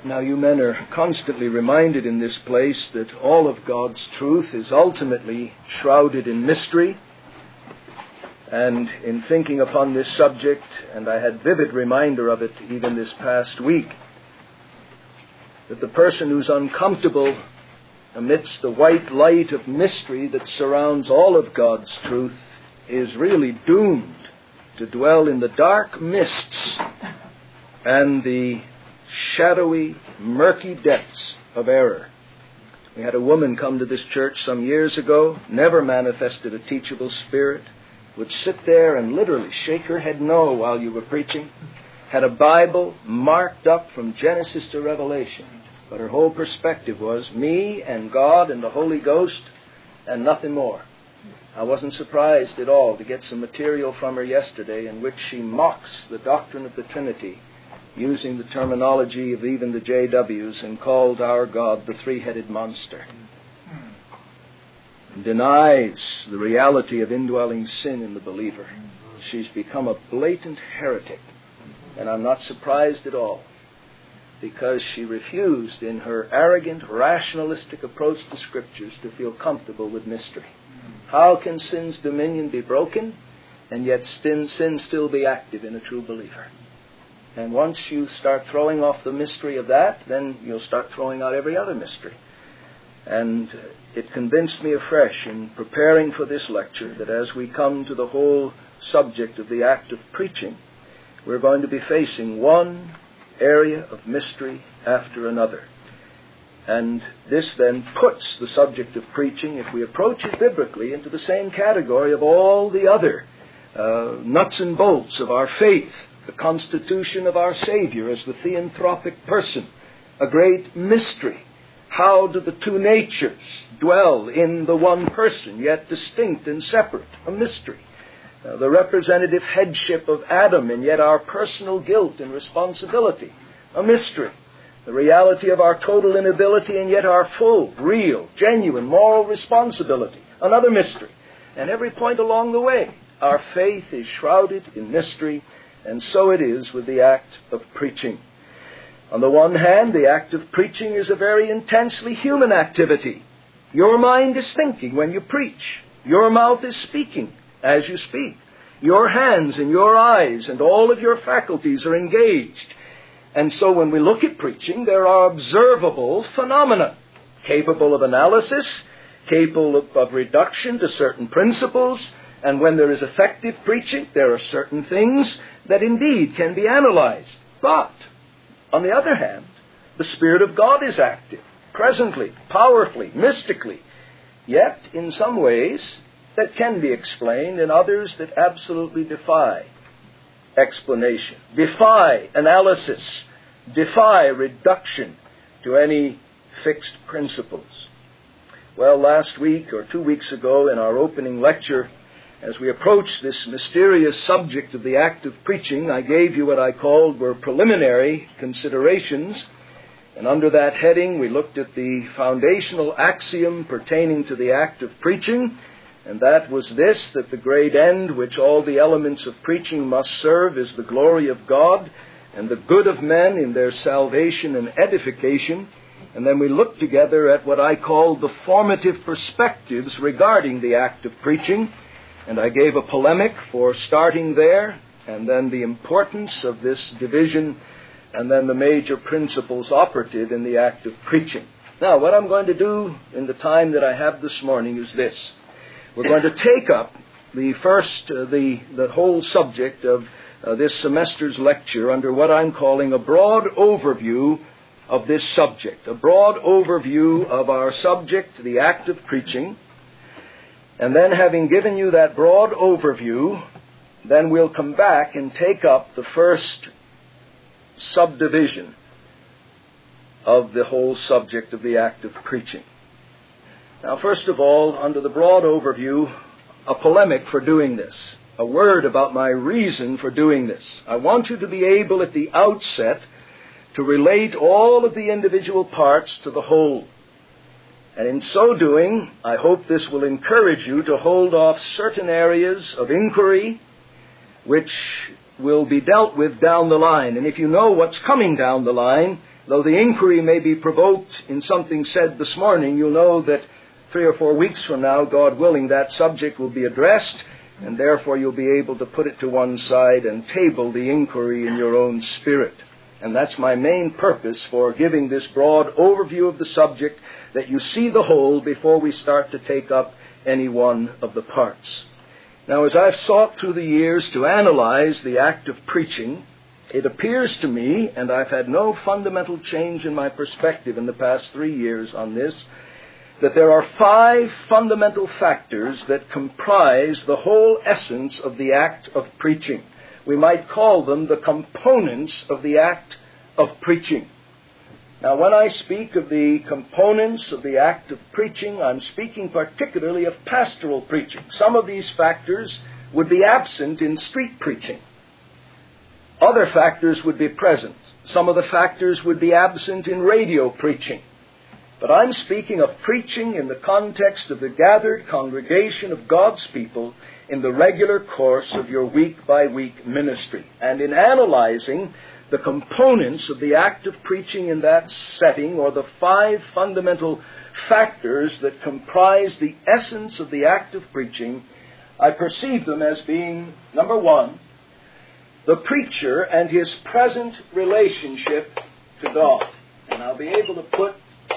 Now, you men are constantly reminded in this place that all of God's truth is ultimately shrouded in mystery. And in thinking upon this subject, and I had vivid reminder of it even this past week, that the person who's uncomfortable amidst the white light of mystery that surrounds all of God's truth is really doomed to dwell in the dark mists and the shadowy, murky depths of error. We had a woman come to this church some years ago, never manifested a teachable spirit, would sit there and literally shake her head no while you were preaching, had a Bible marked up from Genesis to Revelation, but her whole perspective was me and God and the Holy Ghost and nothing more. I wasn't surprised at all to get some material from her yesterday in which she mocks the doctrine of the Trinity, using the terminology of even the JWs, and called our God the three-headed monster. And denies the reality of indwelling sin in the believer. She's become a blatant heretic. And I'm not surprised at all, because she refused in her arrogant, rationalistic approach to Scriptures to feel comfortable with mystery. How can sin's dominion be broken and yet sin still be active in a true believer? And once you start throwing off the mystery of that, then you'll start throwing out every other mystery. And it convinced me afresh in preparing for this lecture that as we come to the whole subject of the act of preaching, we're going to be facing one area of mystery after another. And this then puts the subject of preaching, if we approach it biblically, into the same category of all the other nuts and bolts of our faith. The constitution of our Savior as the theanthropic person, a great mystery. How do the two natures dwell in the one person, yet distinct and separate? A mystery. The representative headship of Adam, and yet our personal guilt and responsibility. A mystery. The reality of our total inability, and yet our full, real, genuine, moral responsibility. Another mystery. And every point along the way, our faith is shrouded in mystery. And so it is with the act of preaching. On the one hand, the act of preaching is a very intensely human activity. Your mind is thinking when you preach. Your mouth is speaking as you speak. Your hands and your eyes and all of your faculties are engaged. And so when we look at preaching, there are observable phenomena, capable of analysis, capable of reduction to certain principles. And when there is effective preaching, there are certain things that indeed can be analyzed. But, on the other hand, the Spirit of God is active, presently, powerfully, mystically, yet in some ways that can be explained, and others that absolutely defy explanation, defy analysis, defy reduction to any fixed principles. Well, last week or 2 weeks ago in our opening lecture, as we approached this mysterious subject of the act of preaching, I gave you what I called were preliminary considerations. And under that heading, we looked at the foundational axiom pertaining to the act of preaching. And that was this, that the great end which all the elements of preaching must serve is the glory of God and the good of men in their salvation and edification. And then we looked together at what I called the formative perspectives regarding the act of preaching. And I gave a polemic for starting there, and then the importance of this division, and then the major principles operative in the act of preaching. Now, what I'm going to do in the time that I have this morning is this. We're going to take up the whole subject of this semester's lecture under what I'm calling a broad overview of this subject, a broad overview of our subject, the act of preaching. And then, having given you that broad overview, then we'll come back and take up the first subdivision of the whole subject of the act of preaching. Now, first of all, under the broad overview, a polemic for doing this, a word about my reason for doing this. I want you to be able at the outset to relate all of the individual parts to the whole. And in so doing, I hope this will encourage you to hold off certain areas of inquiry which will be dealt with down the line. And if you know what's coming down the line, though the inquiry may be provoked in something said this morning, you'll know that 3 or 4 weeks from now, God willing, that subject will be addressed, and therefore you'll be able to put it to one side and table the inquiry in your own spirit. And that's my main purpose for giving this broad overview of the subject, that you see the whole before we start to take up any one of the parts. Now, as I've sought through the years to analyze the act of preaching, it appears to me, and I've had no fundamental change in my perspective in the past 3 years on this, that there are 5 fundamental factors that comprise the whole essence of the act of preaching. We might call them the components of the act of preaching. Now, when I speak of the components of the act of preaching, I'm speaking particularly of pastoral preaching. Some of these factors would be absent in street preaching. Other factors would be present. Some of the factors would be absent in radio preaching. But I'm speaking of preaching in the context of the gathered congregation of God's people in the regular course of your week-by-week ministry. And in analyzing the components of the act of preaching in that setting, or the 5 fundamental factors that comprise the essence of the act of preaching, I perceive them as being, number 1, the preacher and his present relationship to God. And I'll be able to put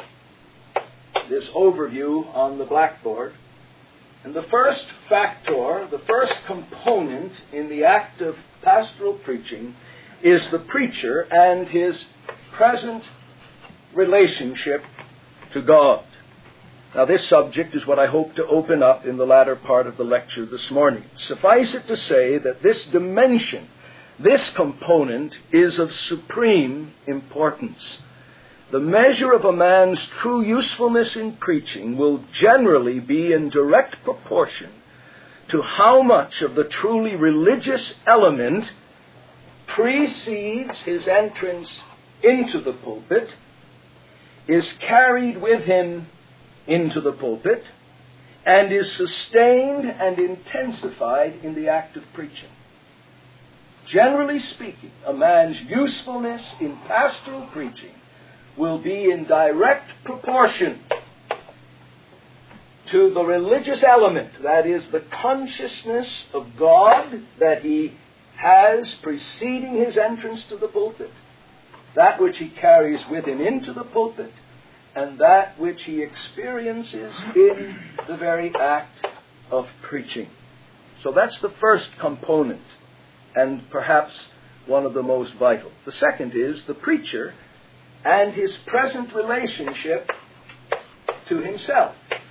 this overview on the blackboard. And the first factor, the first component in the act of pastoral preaching is the preacher and his present relationship to God. Now, this subject is what I hope to open up in the latter part of the lecture this morning. Suffice it to say that this dimension, this component, is of supreme importance. The measure of a man's true usefulness in preaching will generally be in direct proportion to how much of the truly religious element precedes his entrance into the pulpit, is carried with him into the pulpit, and is sustained and intensified in the act of preaching. Generally speaking, a man's usefulness in pastoral preaching will be in direct proportion to the religious element, that is, the consciousness of God that he has preceding his entrance to the pulpit, that which he carries with him into the pulpit, and that which he experiences in the very act of preaching. So that's the first component, and perhaps one of the most vital. The second is the preacher and his present relationship to himself.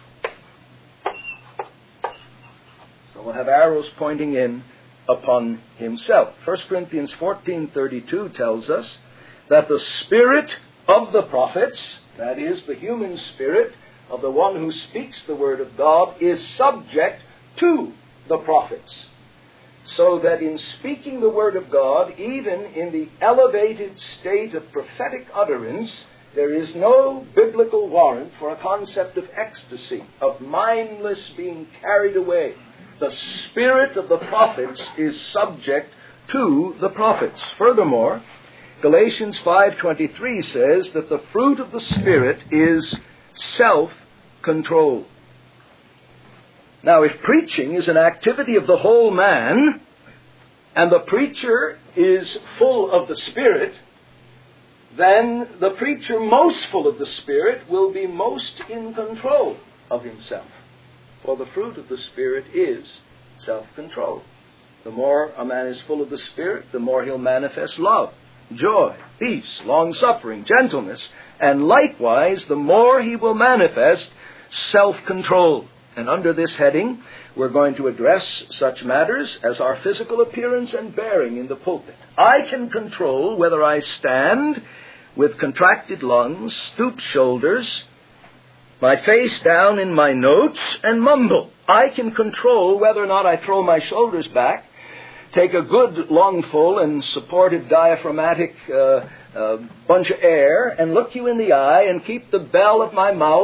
So we'll have arrows pointing in upon himself. 1 Corinthians 14:32 tells us that the spirit of the prophets, that is, the human spirit of the one who speaks the word of God, is subject to the prophets. So that in speaking the word of God, even in the elevated state of prophetic utterance, there is no biblical warrant for a concept of ecstasy, of mindless being carried away. The spirit of the prophets is subject to the prophets. Furthermore, Galatians 5:23 says that the fruit of the Spirit is self-control. Now, if preaching is an activity of the whole man, and the preacher is full of the Spirit, then the preacher most full of the Spirit will be most in control of himself. For the fruit of the Spirit is self-control. The more a man is full of the Spirit, the more he'll manifest love, joy, peace, long-suffering, gentleness, and likewise, the more he will manifest self-control. And under this heading, we're going to address such matters as our physical appearance and bearing in the pulpit. I can control whether I stand with contracted lungs, stooped shoulders, my face down in my notes, and mumble. I can control whether or not I throw my shoulders back, take a good lungful and supported diaphragmatic bunch of air, and look you in the eye and keep the bell of my mouth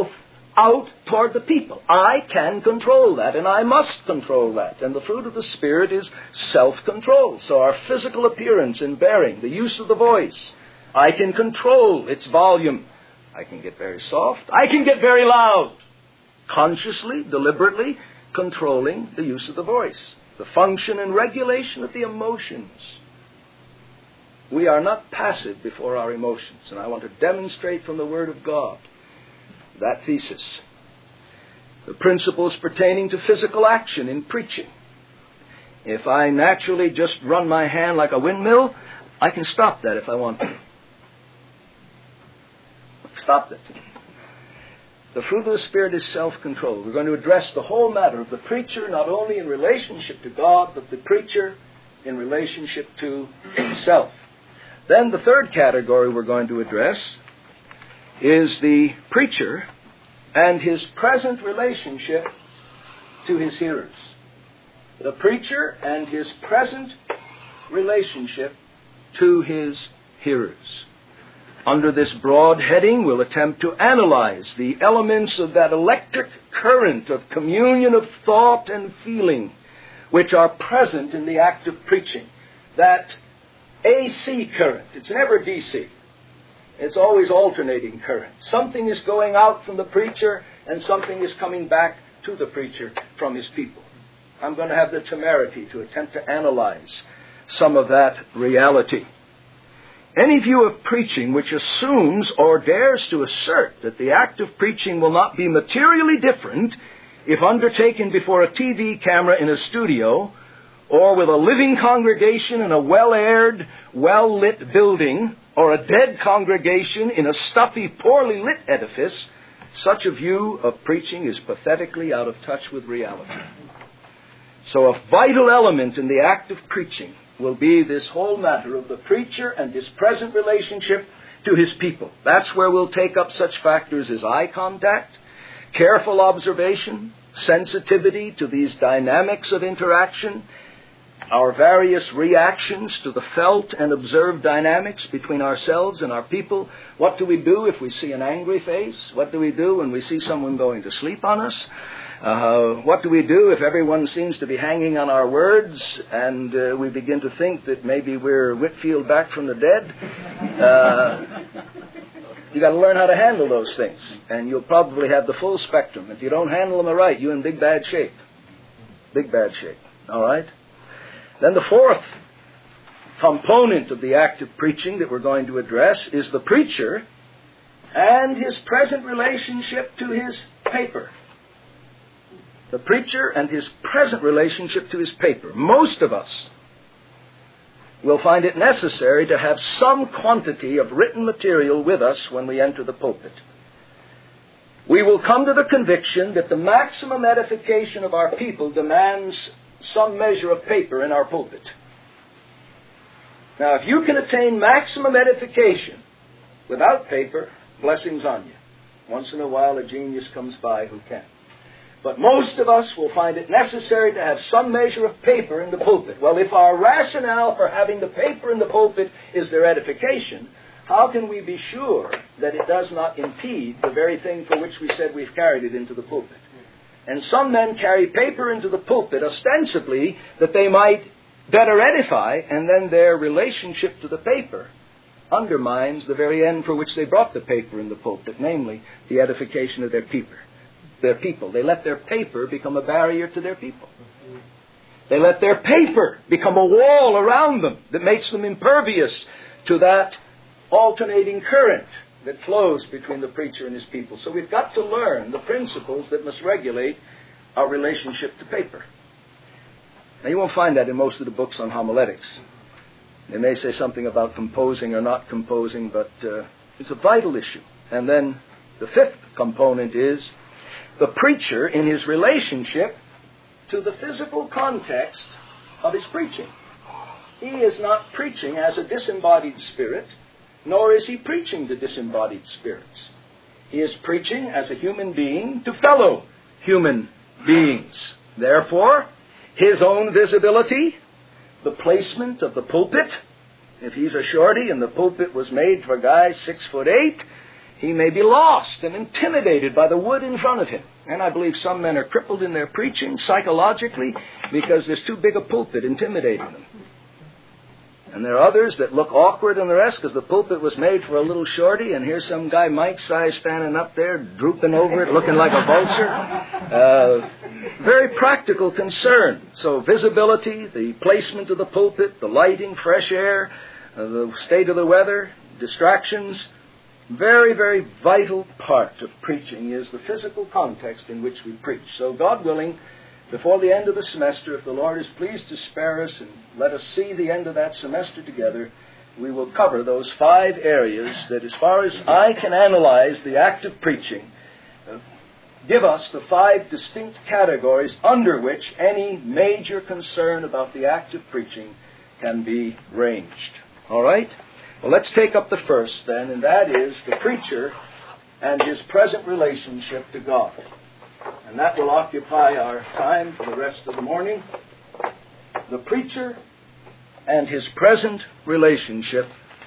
out toward the people. I can control that, and I must control that. And the fruit of the Spirit is self-control. So our physical appearance and bearing, the use of the voice, I can control its volume. I can get very soft. I can get very loud. Consciously, deliberately controlling the use of the voice. The function and regulation of the emotions. We are not passive before our emotions. And I want to demonstrate from the Word of God that thesis. The principles pertaining to physical action in preaching. If I naturally just run my hand like a windmill, I can stop that if I want to. Stop it. The fruit of the Spirit is self-control. We're going to address the whole matter of the preacher, not only in relationship to God, but the preacher in relationship to himself. Then the third category we're going to address is the preacher and his present relationship to his hearers. The preacher and his present relationship to his hearers. Under this broad heading, we'll attempt to analyze the elements of that electric current of communion of thought and feeling which are present in the act of preaching. That AC current. It's never DC. It's always alternating current. Something is going out from the preacher and something is coming back to the preacher from his people. I'm going to have the temerity to attempt to analyze some of that reality. Any view of preaching which assumes or dares to assert that the act of preaching will not be materially different if undertaken before a TV camera in a studio or with a living congregation in a well-aired, well-lit building or a dead congregation in a stuffy, poorly lit edifice, such a view of preaching is pathetically out of touch with reality. So a vital element in the act of preaching will be this whole matter of the preacher and his present relationship to his people. That's where we'll take up such factors as eye contact, careful observation, sensitivity to these dynamics of interaction, our various reactions to the felt and observed dynamics between ourselves and our people. What do we do if we see an angry face? What do we do when we see someone going to sleep on us? What do we do if everyone seems to be hanging on our words and we begin to think that maybe we're Whitfield back from the dead? You got to learn how to handle those things, and you'll probably have the full spectrum. If you don't handle them right, you're in big bad shape. Big bad shape. All right? Then the fourth component of the act of preaching that we're going to address is the preacher and his present relationship to his paper. The preacher and his present relationship to his paper. Most of us will find it necessary to have some quantity of written material with us when we enter the pulpit. We will come to the conviction that the maximum edification of our people demands some measure of paper in our pulpit. Now, if you can attain maximum edification without paper, blessings on you. Once in a while a genius comes by who can. But most of us will find it necessary to have some measure of paper in the pulpit. Well, if our rationale for having the paper in the pulpit is their edification, how can we be sure that it does not impede the very thing for which we said we've carried it into the pulpit? And some men carry paper into the pulpit ostensibly that they might better edify, and then their relationship to the paper undermines the very end for which they brought the paper in the pulpit, namely the edification of their people. They let their paper become a barrier to their people. They let their paper become a wall around them that makes them impervious to that alternating current that flows between the preacher and his people. So we've got to learn the principles that must regulate our relationship to paper. Now, you won't find that in most of the books on homiletics. They may say something about composing or not composing, but it's a vital issue. And then the fifth component is the preacher in his relationship to the physical context of his preaching. He is not preaching as a disembodied spirit, nor is he preaching to disembodied spirits. He is preaching as a human being to fellow human beings. Therefore, his own visibility, the placement of the pulpit. If he's a shorty and the pulpit was made for guys 6'8", he may be lost and intimidated by the wood in front of him. And I believe some men are crippled in their preaching psychologically because there's too big a pulpit intimidating them. And there are others that look awkward and the rest because the pulpit was made for a little shorty, and here's some guy Mike-size standing up there, drooping over it, looking like a vulture. Very practical concern. So visibility, the placement of the pulpit, the lighting, fresh air, the state of the weather, distractions. Very, very vital part of preaching is the physical context in which we preach. So God willing, before the end of the semester, if the Lord is pleased to spare us and let us see the end of that semester together, we will cover those 5 areas that, as far as I can analyze the act of preaching, give us the 5 distinct categories under which any major concern about the act of preaching can be ranged. All right? Well, let's take up the first then, and that is the preacher and his present relationship to God. And that will occupy our time for the rest of the morning. The preacher and his present relationship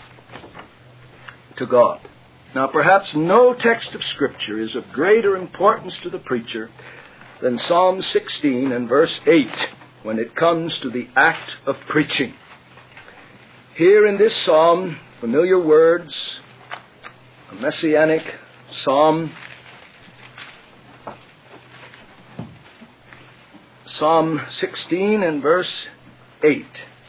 to God. Now, perhaps no text of Scripture is of greater importance to the preacher than Psalm 16 and verse 8 when it comes to the act of preaching. Here in this psalm, familiar words, a messianic psalm, Psalm 16 and verse 8.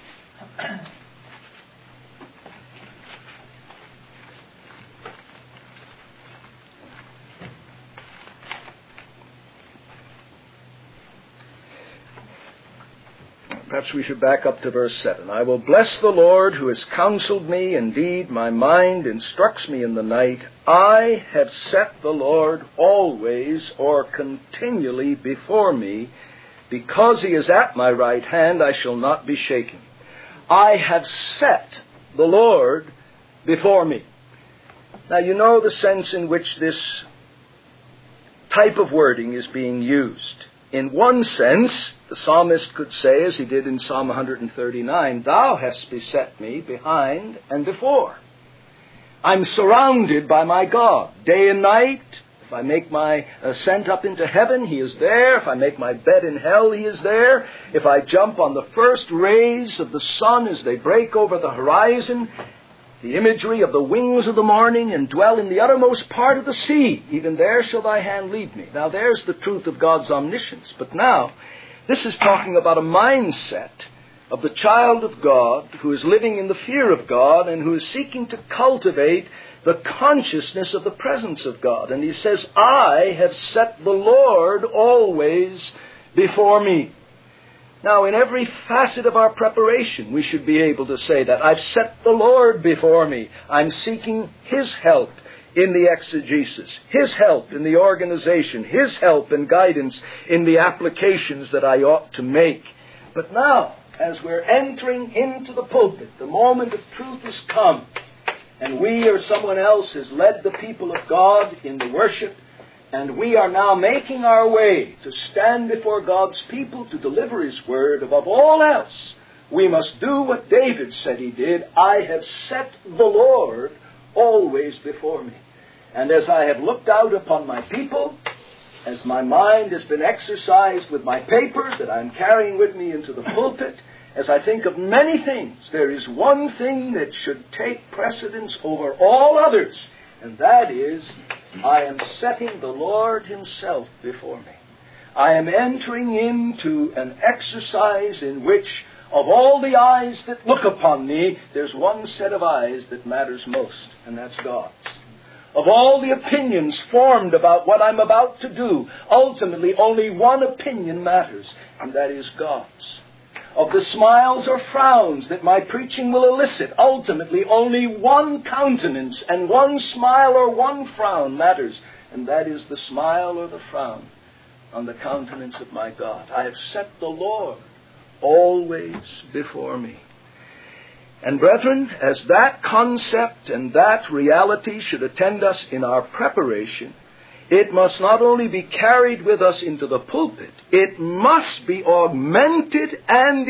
Perhaps we should back up to verse 7. I will bless the Lord who has counseled me. Indeed, my mind instructs me in the night. I have set the Lord always or continually before me. Because he is at my right hand, I shall not be shaken. I have set the Lord before me. Now, you know the sense in which this type of wording is being used. In one sense, the psalmist could say, as he did in Psalm 139, Thou hast beset me behind and before. I'm surrounded by my God, day and night. If I make my ascent up into heaven, he is there. If I make my bed in hell, he is there. If I jump on the first rays of the sun as they break over the horizon, the imagery of the wings of the morning, and dwell in the uttermost part of the sea, even there shall thy hand lead me. Now there's the truth of God's omniscience. But now, this is talking about a mindset of the child of God who is living in the fear of God and who is seeking to cultivate the consciousness of the presence of God. And he says, I have set the Lord always before me. Now, in every facet of our preparation, we should be able to say that. I've set the Lord before me. I'm seeking his help in the exegesis, his help in the organization, his help and guidance in the applications that I ought to make. But now, as we're entering into the pulpit, the moment of truth has come, and we or someone else has led the people of God in the worship, and we are now making our way to stand before God's people to deliver his word. Above all else, we must do what David said he did. I have set the Lord always before me. And as I have looked out upon my people, as my mind has been exercised with my paper that I'm carrying with me into the pulpit, as I think of many things, there is one thing that should take precedence over all others, and that is, I am setting the Lord himself before me. I am entering into an exercise in which, of all the eyes that look upon me, there's one set of eyes that matters most, and that's God's. Of all the opinions formed about what I'm about to do, ultimately only one opinion matters, and that is God's. Of the smiles or frowns that my preaching will elicit, ultimately only one countenance and one smile or one frown matters, and that is the smile or the frown on the countenance of my God. I have set the Lord always before me. And brethren, as that concept and that reality should attend us in our preparation, it must not only be carried with us into the pulpit, it must be augmented and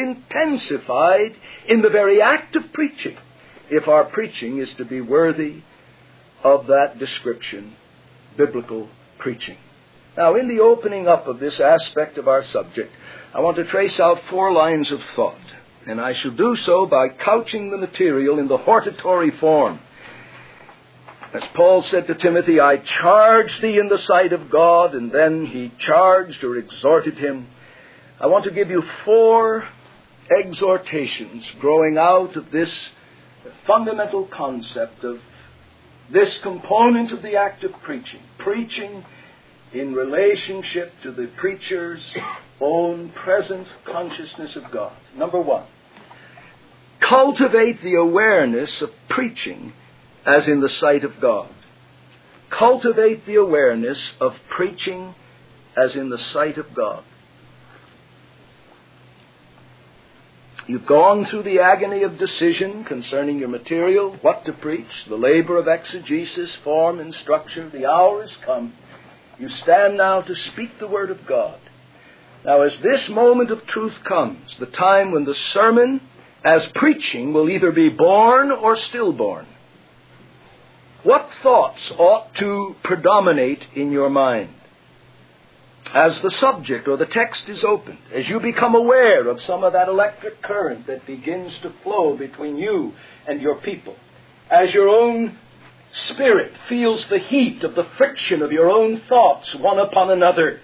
intensified in the very act of preaching, if our preaching is to be worthy of that description, biblical preaching. Now, in the opening up of this aspect of our subject, I want to trace out 4 lines of thought, and I shall do so by couching the material in the hortatory form. As Paul said to Timothy, I charge thee in the sight of God, and then he charged or exhorted him. I want to give you 4 exhortations growing out of this fundamental concept of this component of the act of preaching. Preaching in relationship to the preacher's own present consciousness of God. Number 1, cultivate the awareness of preaching as in the sight of God. Cultivate the awareness of preaching as in the sight of God. You've gone through the agony of decision concerning your material, what to preach, the labor of exegesis, form, and structure. The hour has come. You stand now to speak the Word of God. Now, as this moment of truth comes, the time when the sermon as preaching will either be born or stillborn, what thoughts ought to predominate in your mind? As the subject or the text is opened, as you become aware of some of that electric current that begins to flow between you and your people, as your own spirit feels the heat of the friction of your own thoughts one upon another,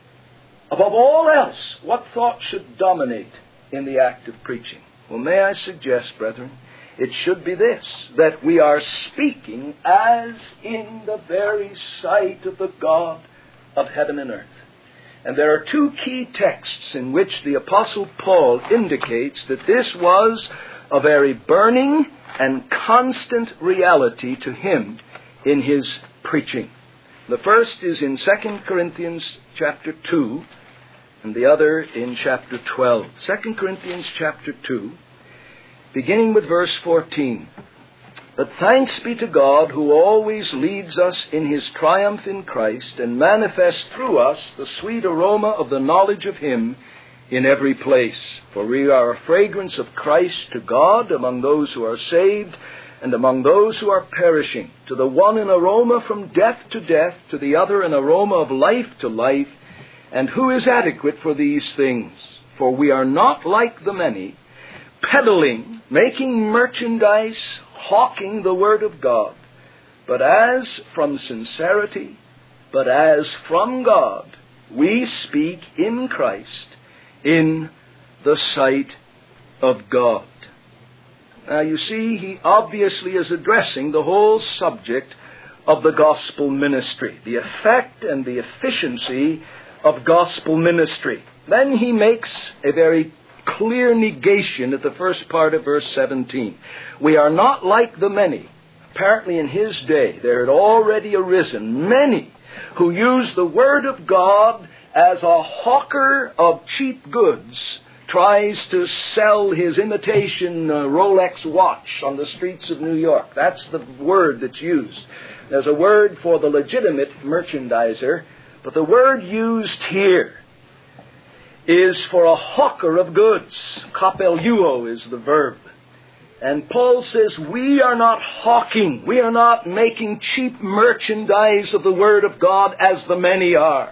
above all else, what thought should dominate in the act of preaching? Well, may I suggest, brethren, it should be this, that we are speaking as in the very sight of the God of heaven and earth. And there are 2 key texts in which the Apostle Paul indicates that this was a very burning and constant reality to him in his preaching. The first is in 2 Corinthians chapter 2, and the other in chapter 12. 2 Corinthians chapter 2, beginning with verse 14. But thanks be to God who always leads us in his triumph in Christ and manifests through us the sweet aroma of the knowledge of him in every place. For we are a fragrance of Christ to God among those who are saved and among those who are perishing. To the one an aroma from death to death, to the other an aroma of life to life. And who is adequate for these things? For we are not like the many, peddling, making merchandise, hawking the word of God, but as from sincerity, but as from God, we speak in Christ, in the sight of God. Now you see, he obviously is addressing the whole subject of the gospel ministry, the effect and the efficiency of gospel ministry. Then he makes a very clear negation at the first part of verse 17. We are not like the many. Apparently in his day there had already arisen many who used the Word of God as a hawker of cheap goods tries to sell his imitation Rolex watch on the streets of New York. That's the word that's used. There's a word for the legitimate merchandiser, but the word used here is for a hawker of goods. Kopeleuo is the verb. And Paul says, we are not hawking. We are not making cheap merchandise of the Word of God as the many are.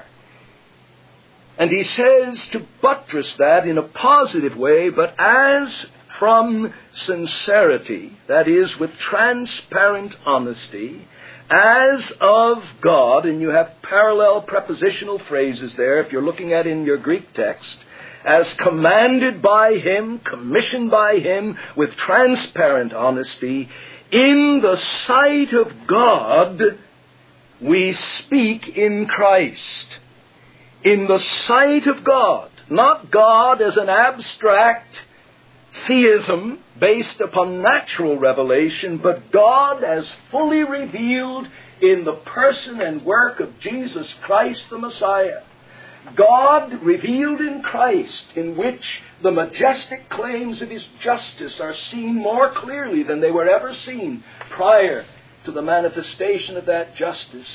And he says to buttress that in a positive way, but as from sincerity, that is, with transparent honesty, as of God, and you have parallel prepositional phrases there if you're looking at in your Greek text, as commanded by him, commissioned by him, with transparent honesty, in the sight of God, we speak in Christ. In the sight of God, not God as an abstract theism based upon natural revelation, but God as fully revealed in the person and work of Jesus Christ the Messiah. God revealed in Christ, in which the majestic claims of his justice are seen more clearly than they were ever seen prior to the manifestation of that justice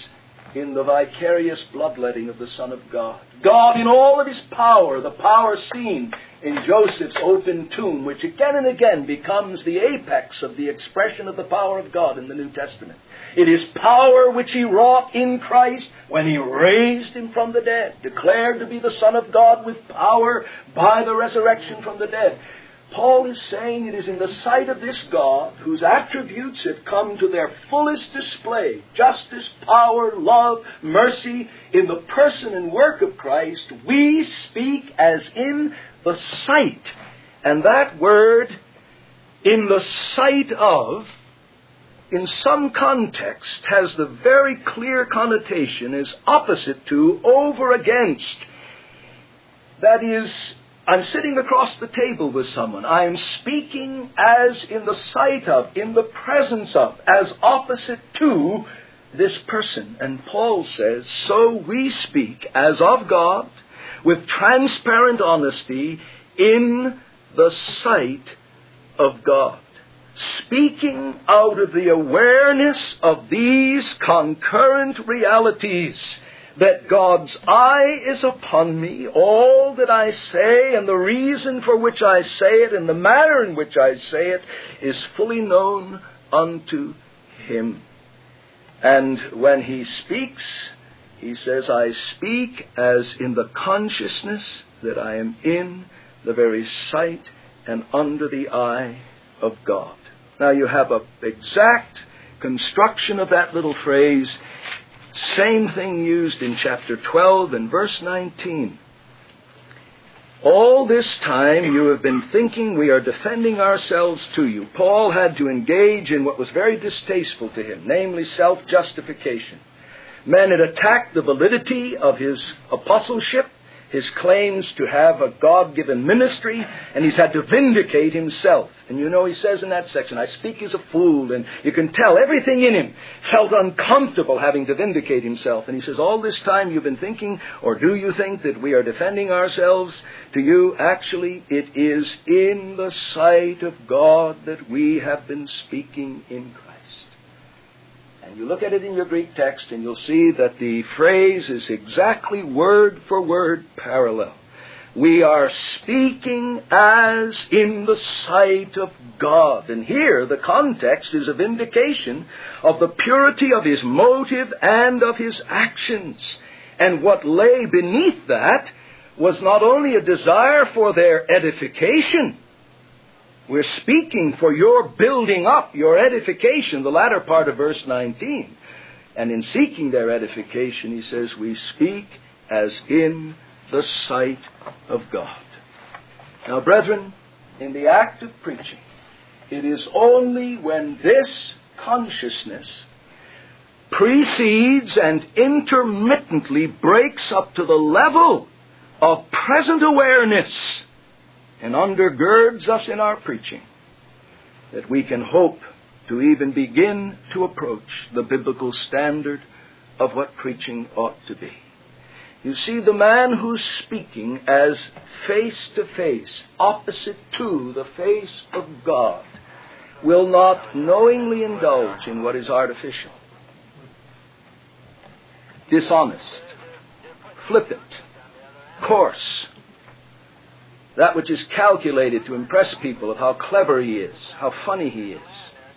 in the vicarious bloodletting of the Son of God. God in all of His power, the power seen in Joseph's open tomb, which again and again becomes the apex of the expression of the power of God in the New Testament. It is power which He wrought in Christ when He raised Him from the dead, declared to be the Son of God with power by the resurrection from the dead. Paul is saying it is in the sight of this God, whose attributes have come to their fullest display, justice, power, love, mercy, in the person and work of Christ, we speak as in the sight. And that word, in the sight of, in some context, has the very clear connotation as opposite to, over against. That is, I'm sitting across the table with someone. I am speaking as in the sight of, in the presence of, as opposite to this person. And Paul says, so we speak as of God, with transparent honesty, in the sight of God. Speaking out of the awareness of these concurrent realities, that God's eye is upon me, all that I say and the reason for which I say it and the manner in which I say it is fully known unto Him. And when He speaks, He says, I speak as in the consciousness that I am in the very sight and under the eye of God. Now you have an exact construction of that little phrase. Same thing used in chapter 12 and verse 19. All this time you have been thinking we are defending ourselves to you. Paul had to engage in what was very distasteful to him, namely self-justification. Men had attacked the validity of his apostleship, his claims to have a God-given ministry, and he's had to vindicate himself. And you know, he says in that section, I speak as a fool, and you can tell everything in him felt uncomfortable having to vindicate himself. And he says, all this time you've been thinking, or do you think that we are defending ourselves to you? Actually, it is in the sight of God that we have been speaking in Christ. And you look at it in your Greek text and you'll see that the phrase is exactly word for word parallel. We are speaking as in the sight of God. And here the context is a vindication of the purity of His motive and of His actions. And what lay beneath that was not only a desire for their edification. We're speaking for your building up, your edification, the latter part of verse 19. And in seeking their edification, he says, we speak as in the sight of God. Now, brethren, in the act of preaching, it is only when this consciousness precedes and intermittently breaks up to the level of present awareness and undergirds us in our preaching, that we can hope to even begin to approach the biblical standard of what preaching ought to be. You see, the man who's speaking as face to face, opposite to the face of God, will not knowingly indulge in what is artificial, dishonest, flippant, coarse, that which is calculated to impress people of how clever he is, how funny he is.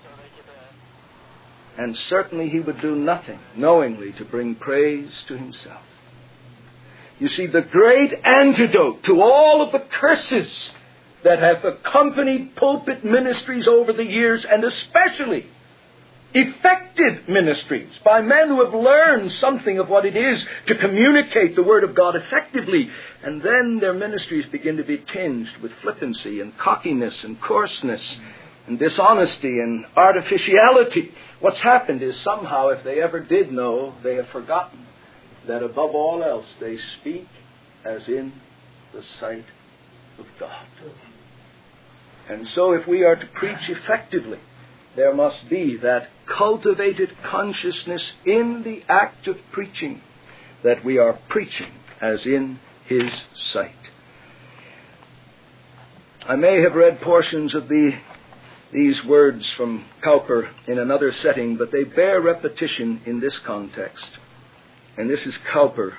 And certainly he would do nothing knowingly to bring praise to himself. You see, the great antidote to all of the curses that have accompanied pulpit ministries over the years, and especially effective ministries by men who have learned something of what it is to communicate the Word of God effectively, and then their ministries begin to be tinged with flippancy and cockiness and coarseness and dishonesty and artificiality. What's happened is somehow, if they ever did know, they have forgotten that above all else they speak as in the sight of God. And so if we are to preach effectively, there must be that cultivated consciousness in the act of preaching that we are preaching as in His sight. I may have read portions of these words from Cowper in another setting, but they bear repetition in this context. and this is Cowper.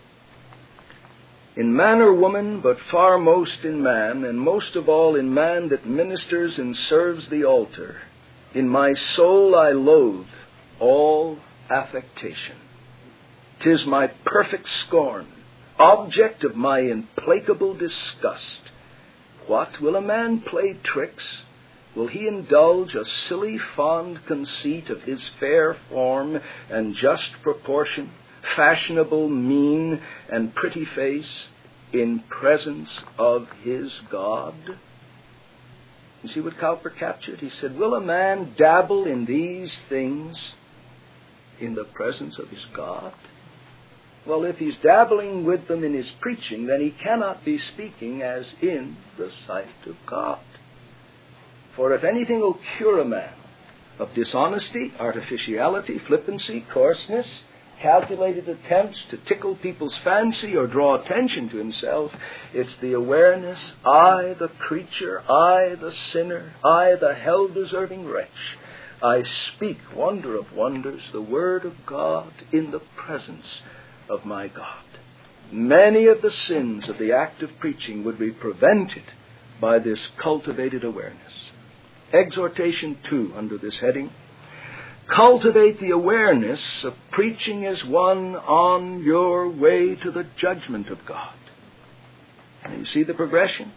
In man or woman, but far most in man, and most of all in man that ministers and serves the altar, in my soul I loathe all affectation. 'Tis my perfect scorn, object of my implacable disgust. What, will a man play tricks? Will he indulge a silly fond conceit of his fair form and just proportion, fashionable mien and pretty face, in presence of his God? You see what Cowper captured? He said, will a man dabble in these things in the presence of his God? Well, if he's dabbling with them in his preaching, then he cannot be speaking as in the sight of God. For if anything will cure a man of dishonesty, artificiality, flippancy, coarseness, calculated attempts to tickle people's fancy or draw attention to himself, it's the awareness, I, the creature, I, the sinner, I, the hell-deserving wretch, I speak, wonder of wonders, the Word of God in the presence of my God. Many of the sins of the act of preaching would be prevented by this cultivated awareness. Exhortation 2 under this heading. Cultivate the awareness of preaching as one on your way to the judgment of God. And you see the progression?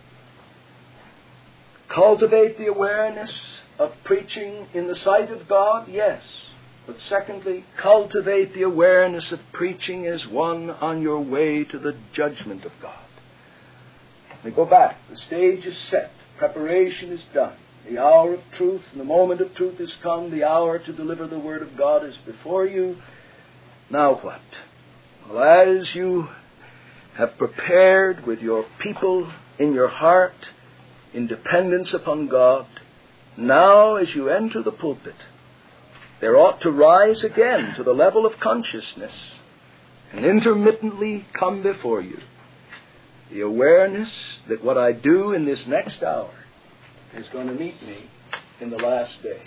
Cultivate the awareness of preaching in the sight of God, yes. But secondly, cultivate the awareness of preaching as one on your way to the judgment of God. We go back. The stage is set. Preparation is done. The hour of truth and the moment of truth is come. The hour to deliver the Word of God is before you. Now what? Well, as you have prepared with your people in your heart in dependence upon God, now as you enter the pulpit, there ought to rise again to the level of consciousness and intermittently come before you the awareness that what I do in this next hour is going to meet me in the last day.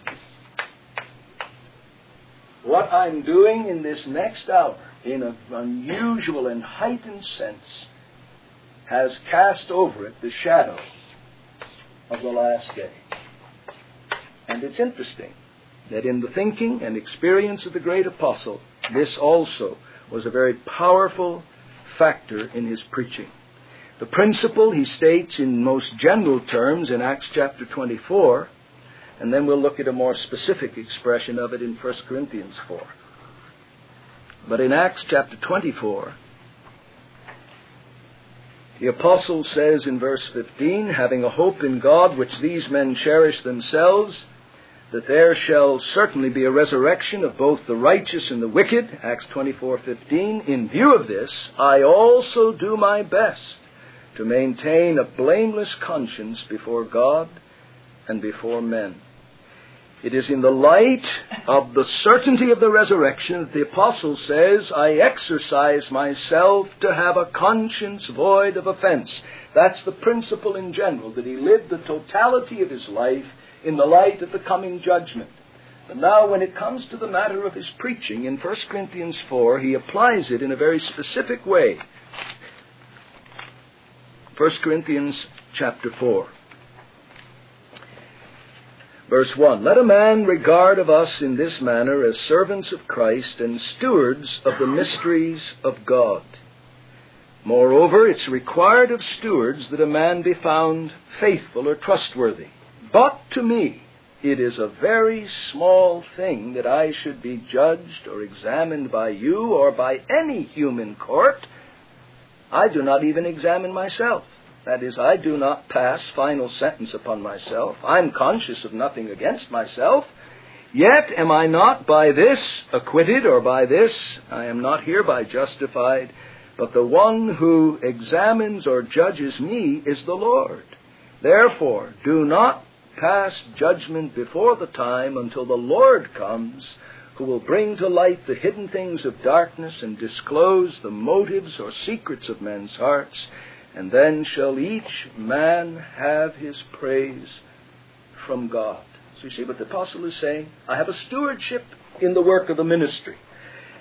What I'm doing in this next hour, in an unusual and heightened sense, has cast over it the shadow of the last day. And it's interesting that in the thinking and experience of the great apostle, this also was a very powerful factor in his preaching. The principle he states in most general terms in Acts chapter 24, and then we'll look at a more specific expression of it in 1 Corinthians 4. But in Acts chapter 24, the apostle says in verse 15, having a hope in God which these men cherish themselves, that there shall certainly be a resurrection of both the righteous and the wicked, Acts 24:15. In view of this, I also do my best to maintain a blameless conscience before God and before men. It is in the light of the certainty of the resurrection that the apostle says, I exercise myself to have a conscience void of offense. That's the principle in general, that he lived the totality of his life in the light of the coming judgment. But now when it comes to the matter of his preaching, in 1 Corinthians 4, he applies it in a very specific way. 1 Corinthians chapter 4. Verse 1, let a man regard of us in this manner as servants of Christ and stewards of the mysteries of God. Moreover, it's required of stewards that a man be found faithful or trustworthy. But to me, it is a very small thing that I should be judged or examined by you or by any human court. I do not even examine myself. That is, I do not pass final sentence upon myself. I'm conscious of nothing against myself. Yet am I not by this acquitted, or by this I am not hereby justified, but the one who examines or judges me is the Lord. Therefore, do not pass judgment before the time until the Lord comes, who will bring to light the hidden things of darkness and disclose the motives or secrets of men's hearts, and then shall each man have his praise from God. So you see what the apostle is saying? I have a stewardship in the work of the ministry.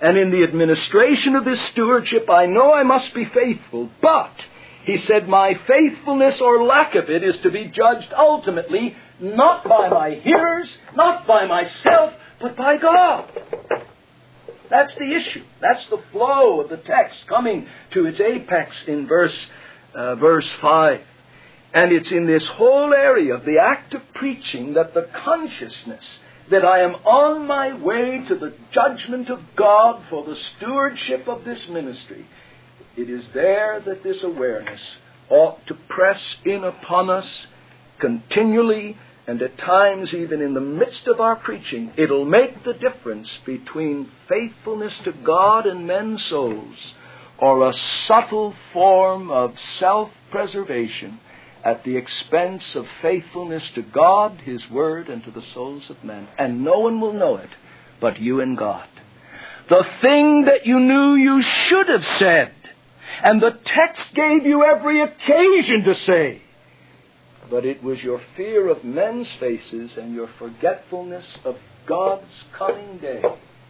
And in the administration of this stewardship, I know I must be faithful. But, he said, my faithfulness or lack of it is to be judged ultimately not by my hearers, not by myself, but by God. That's the issue. That's the flow of the text coming to its apex in verse 5. And it's in this whole area of the act of preaching that the consciousness that I am on my way to the judgment of God for the stewardship of this ministry, it is there that this awareness ought to press in upon us continually, and at times even in the midst of our preaching. It'll make the difference between faithfulness to God and men's souls, or a subtle form of self-preservation at the expense of faithfulness to God, His Word, and to the souls of men. And no one will know it but you and God. The thing that you knew you should have said, and the text gave you every occasion to say, but it was your fear of men's faces and your forgetfulness of God's coming day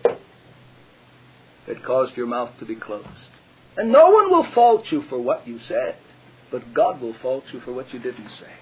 that caused your mouth to be closed. And no one will fault you for what you said, but God will fault you for what you didn't say.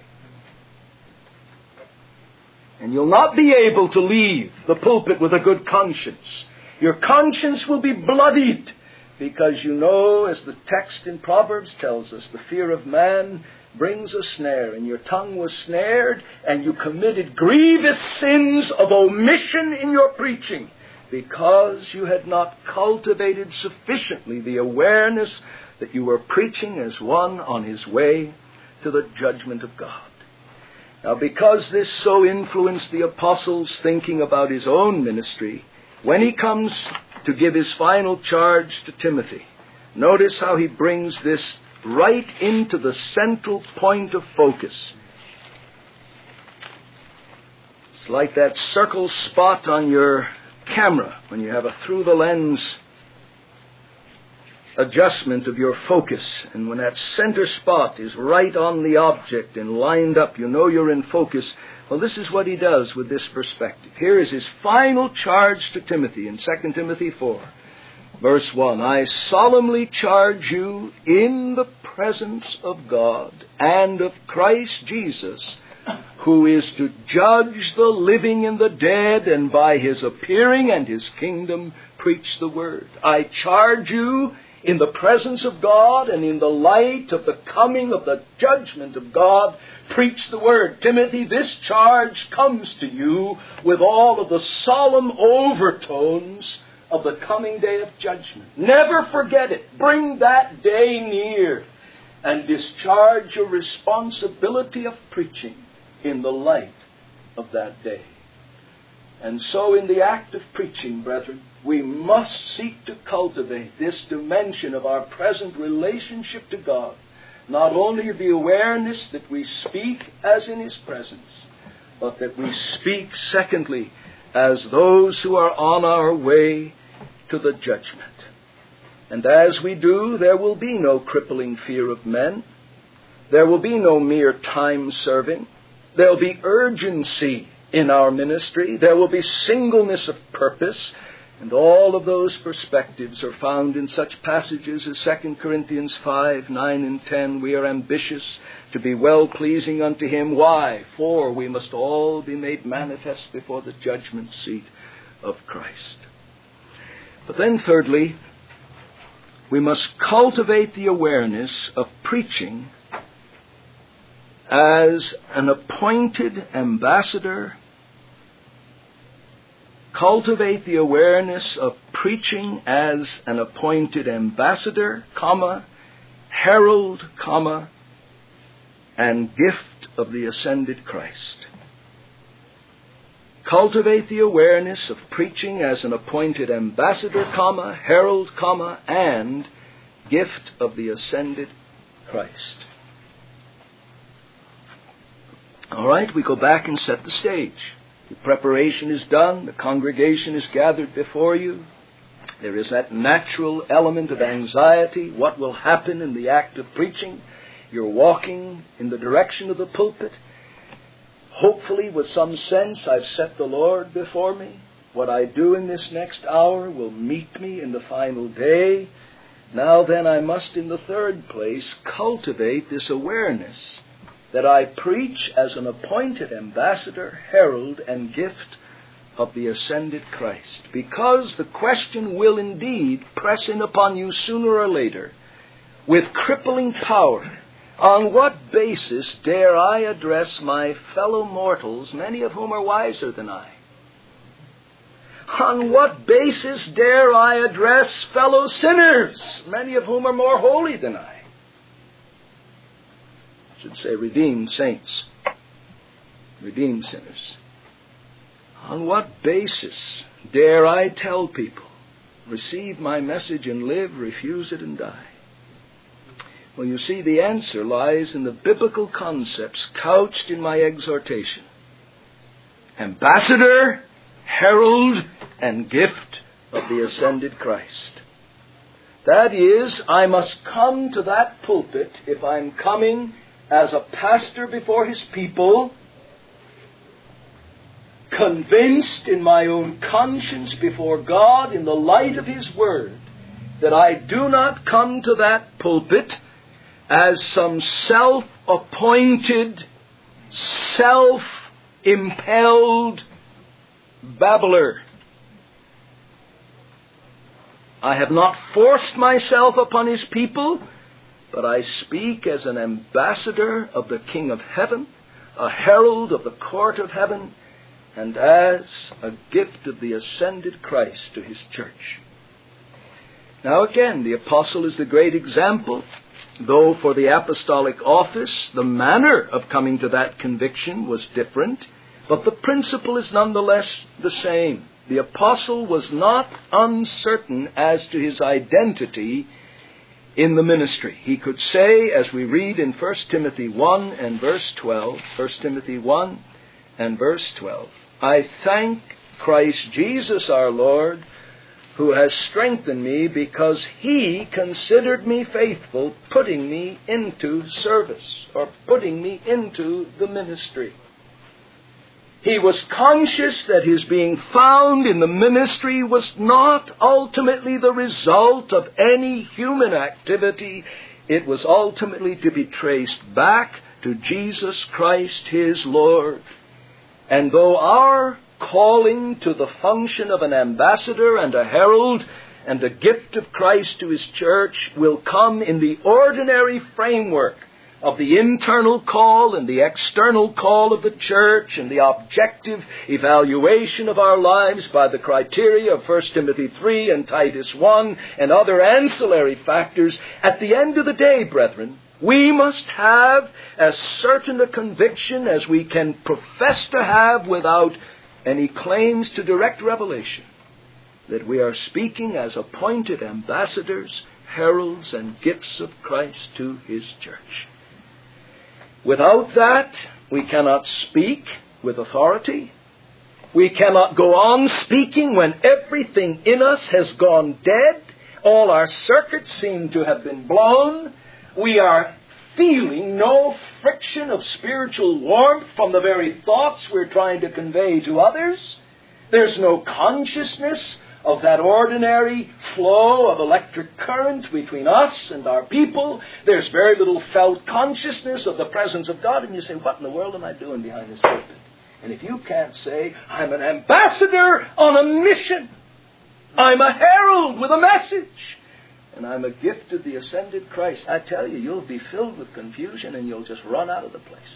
And you'll not be able to leave the pulpit with a good conscience. Your conscience will be bloodied, because you know, as the text in Proverbs tells us, the fear of man brings a snare, and your tongue was snared, and you committed grievous sins of omission in your preaching, because you had not cultivated sufficiently the awareness that you were preaching as one on his way to the judgment of God. Now, because this so influenced the apostle's thinking about his own ministry, when he comes to give his final charge to Timothy, notice how he brings this right into the central point of focus. It's like that circle spot on your camera when you have a through-the-lens adjustment of your focus. And when that center spot is right on the object and lined up, you know you're in focus. Well, this is what he does with this perspective. Here is his final charge to Timothy in 2 Timothy 4. Verse 1, I solemnly charge you in the presence of God and of Christ Jesus, who is to judge the living and the dead, and by his appearing and his kingdom preach the word. I charge you in the presence of God and in the light of the coming of the judgment of God, preach the word. Timothy, this charge comes to you with all of the solemn overtones of the coming day of judgment. Never forget it. Bring that day near and discharge your responsibility of preaching in the light of that day. And so in the act of preaching, brethren, we must seek to cultivate this dimension of our present relationship to God. Not only the awareness that we speak as in His presence, but that we speak, secondly, as those who are on our way to the judgment. And as we do, there will be no crippling fear of men. There will be no mere time serving. There will be urgency in our ministry. There will be singleness of purpose. And all of those perspectives are found in such passages as 2 Corinthians 5, 9, and 10. We are ambitious to be well-pleasing unto Him. Why? For we must all be made manifest before the judgment seat of Christ. But then thirdly, we must cultivate the awareness of preaching as an appointed ambassador. Cultivate the awareness of preaching as an appointed ambassador, herald, and gift of the ascended Christ. Cultivate the awareness of preaching as an appointed ambassador, herald, and gift of the ascended Christ. All right, we go back and set the stage. The preparation is done. The congregation is gathered before you. There is that natural element of anxiety. What will happen in the act of preaching? You're walking in the direction of the pulpit. Hopefully with some sense, I've set the Lord before me. What I do in this next hour will meet me in the final day. Now then, I must, in the third place, cultivate this awareness that I preach as an appointed ambassador, herald, and gift of the ascended Christ. Because the question will indeed press in upon you sooner or later with crippling power. On what basis dare I address my fellow mortals, many of whom are wiser than I? On what basis dare I address fellow sinners, many of whom are more holy than I? I should say redeemed saints, redeemed sinners. On what basis dare I tell people, receive my message and live, refuse it and die? Well, you see, the answer lies in the biblical concepts couched in my exhortation. Ambassador, herald, and gift of the ascended Christ. That is, I must come to that pulpit, if I'm coming as a pastor before his people, convinced in my own conscience before God in the light of His Word, that I do not come to that pulpit as some self-appointed, self-impelled babbler. I have not forced myself upon His people, but I speak as an ambassador of the King of Heaven, a herald of the court of heaven, and as a gift of the ascended Christ to His church. Now again, the apostle is the great example, though for the apostolic office the manner of coming to that conviction was different, but the principle is nonetheless the same. The apostle was not uncertain as to his identity in the ministry. He could say, as we read in 1 Timothy 1 and verse 12, 1 Timothy 1 and verse 12, I thank Christ Jesus our Lord, who has strengthened me because He considered me faithful, putting me into service, or putting me into the ministry. He was conscious that his being found in the ministry was not ultimately the result of any human activity. It was ultimately to be traced back to Jesus Christ, his Lord. And though our calling to the function of an ambassador and a herald and a gift of Christ to His church will come in the ordinary framework of the internal call and the external call of the church and the objective evaluation of our lives by the criteria of 1 Timothy 3 and Titus 1 and other ancillary factors, at the end of the day, brethren, we must have as certain a conviction as we can profess to have without any claims to direct revelation, that we are speaking as appointed ambassadors, heralds, and gifts of Christ to His church. Without that, we cannot speak with authority. We cannot go on speaking when everything in us has gone dead. All our circuits seem to have been blown. We are feeling no friction of spiritual warmth from the very thoughts we're trying to convey to others. There's no consciousness of that ordinary flow of electric current between us and our people. There's very little felt consciousness of the presence of God. And you say, what in the world am I doing behind this pulpit? And if you can't say, I'm an ambassador on a mission, I'm a herald with a message, and I'm a gift of the ascended Christ, I tell you, you'll be filled with confusion and you'll just run out of the place.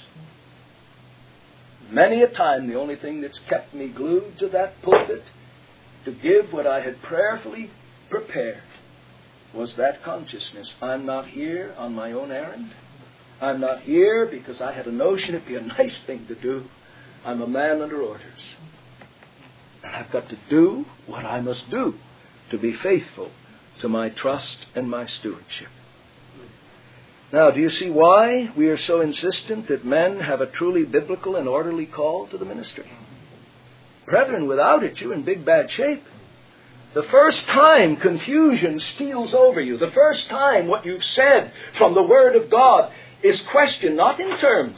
Many a time, the only thing that's kept me glued to that pulpit to give what I had prayerfully prepared was that consciousness. I'm not here on my own errand. I'm not here because I had a notion it'd be a nice thing to do. I'm a man under orders. And I've got to do what I must do to be faithful to my trust and my stewardship. Now, do you see why we are so insistent that men have a truly biblical and orderly call to the ministry? Brethren, without it, you're in big bad shape. The first time confusion steals over you, the first time what you've said from the Word of God is questioned, not in terms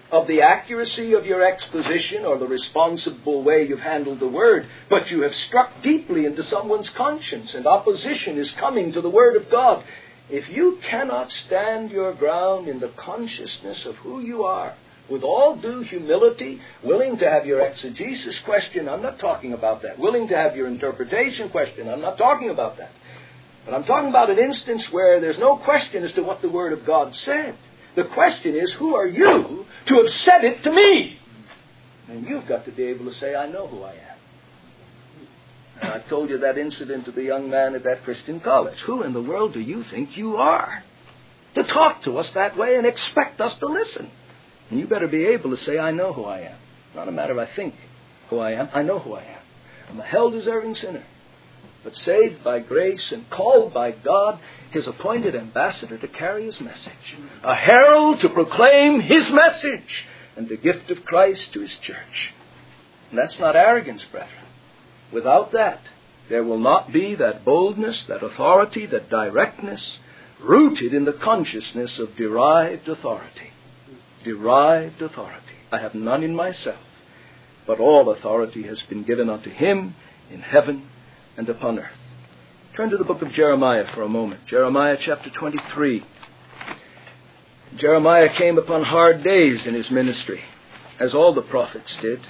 of the accuracy of your exposition or the responsible way you've handled the Word, but you have struck deeply into someone's conscience, and opposition is coming to the Word of God. If you cannot stand your ground in the consciousness of who you are, with all due humility, willing to have your exegesis questioned, I'm not talking about that. Willing to have your interpretation questioned, I'm not talking about that. But I'm talking about an instance where there's no question as to what the Word of God said. The question is, who are you to have said it to me? And you've got to be able to say, I know who I am. And I told you that incident of the young man at that Christian college. Who in the world do you think you are to talk to us that way and expect us to listen? And you better be able to say, I know who I am. Not a matter of I think who I am. I know who I am. I'm a hell-deserving sinner, but saved by grace and called by God, His appointed ambassador to carry His message, a herald to proclaim His message, and the gift of Christ to His church. And that's not arrogance, brethren. Without that, there will not be that boldness, that authority, that directness, rooted in the consciousness of derived authority. Derived authority. I have none in myself, but all authority has been given unto Him in heaven and upon earth. Turn to the book of Jeremiah for a moment. Jeremiah chapter 23. Jeremiah came upon hard days in his ministry, as all the prophets did.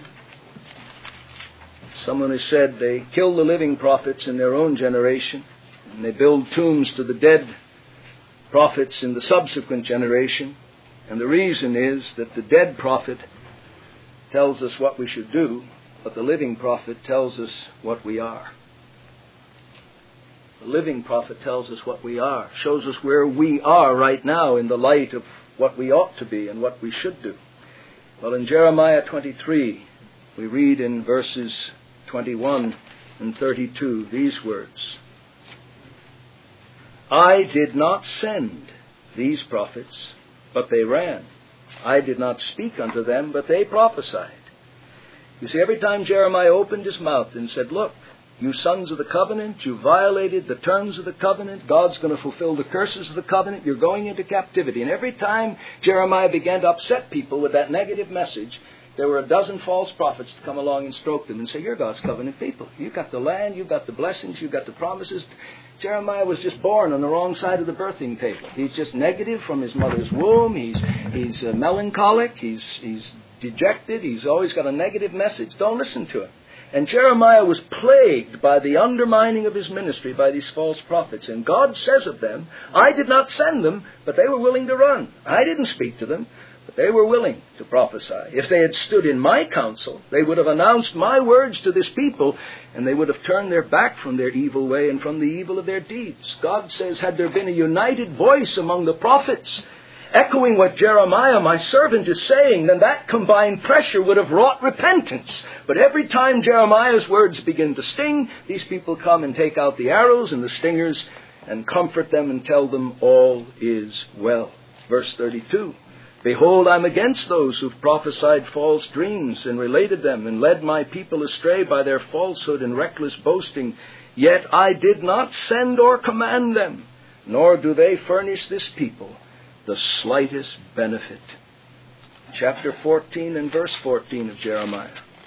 Someone has said they kill the living prophets in their own generation, and they build tombs to the dead prophets in the subsequent generation. And the reason is that the dead prophet tells us what we should do, but the living prophet tells us what we are. The living prophet tells us what we are, shows us where we are right now in the light of what we ought to be and what we should do. Well, in Jeremiah 23, we read in verses 21 and 32 these words. I did not send these prophets, but they ran. I did not speak unto them, but they prophesied. You see, every time Jeremiah opened his mouth and said, look, you sons of the covenant, you violated the terms of the covenant. God's going to fulfill the curses of the covenant. You're going into captivity. And every time Jeremiah began to upset people with that negative message, there were a dozen false prophets to come along and stroke them and say, you're God's covenant people. You've got the land, you've got the blessings, you've got the promises. Jeremiah was just born on the wrong side of the birthing table. He's just negative from his mother's womb. He's melancholic. He's dejected. He's always got a negative message. Don't listen to him. And Jeremiah was plagued by the undermining of his ministry by these false prophets. And God says of them, I did not send them, but they were willing to run. I didn't speak to them, but they were willing to prophesy. If they had stood in my counsel, they would have announced my words to this people, and they would have turned their back from their evil way and from the evil of their deeds. God says, had there been a united voice among the prophets, echoing what Jeremiah, my servant, is saying, then that combined pressure would have wrought repentance. But every time Jeremiah's words begin to sting, these people come and take out the arrows and the stingers and comfort them and tell them all is well. Verse 32. Behold, I'm against those who've prophesied false dreams and related them and led my people astray by their falsehood and reckless boasting. Yet I did not send or command them, nor do they furnish this people the slightest benefit. Chapter 14 and verse 14 of Jeremiah.